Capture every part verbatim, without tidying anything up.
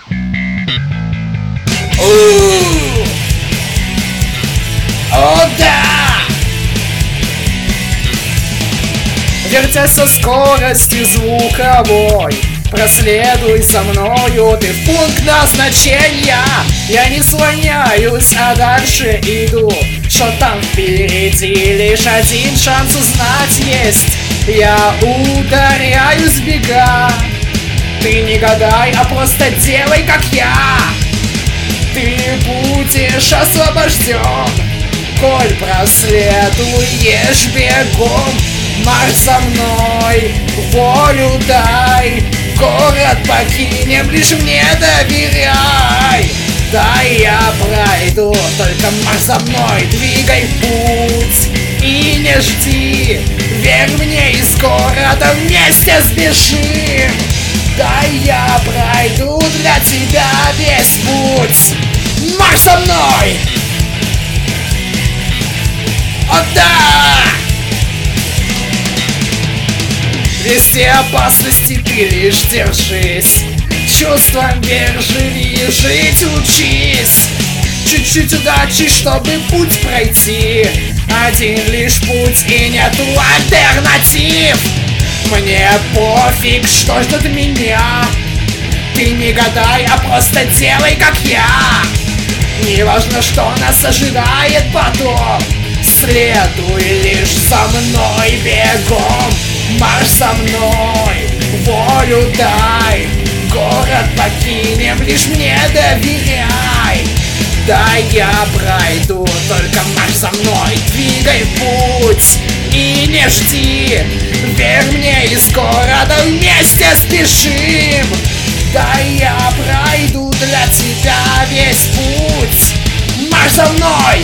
У! О да! Вертясь со скоростью звуковой, проследуй за мною, ты в пункт назначения. Я не слоняюсь, а дальше иду. Что там впереди, лишь один шанс узнать есть. Я ударяюсь в бега. Ты не гадай, а просто делай, как я. Ты будешь освобожден, коль проследуешь бегом. Марш за мной, волю дай, город покинем, лишь мне доверяй. Да я пройду, только марш за мной, двигай путь и не жди. Верь мне, из города вместе сбежим. Да я пройду для тебя весь путь. Марш за мной! О да! Везде опасности ты лишь держись, чувством верь, живи, жить учись. Чуть-чуть удачи, чтобы путь пройти. Один лишь путь и нету альтернатив. Мне пофиг, что ждет меня. Ты не гадай, а просто делай, как я. Не важно, что нас ожидает потом. Следуй лишь за мной бегом. Марш за мной, волю дай, город покинем, лишь мне доверяй. Да я пройду, только марш за мной, двигай путь и не жди. Верь мне, из города вместе спешим. Да я пройду для тебя весь путь. Марш за мной!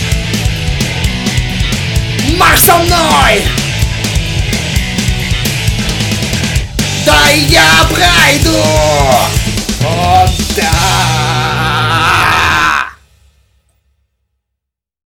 Марш за мной! Да я пройду!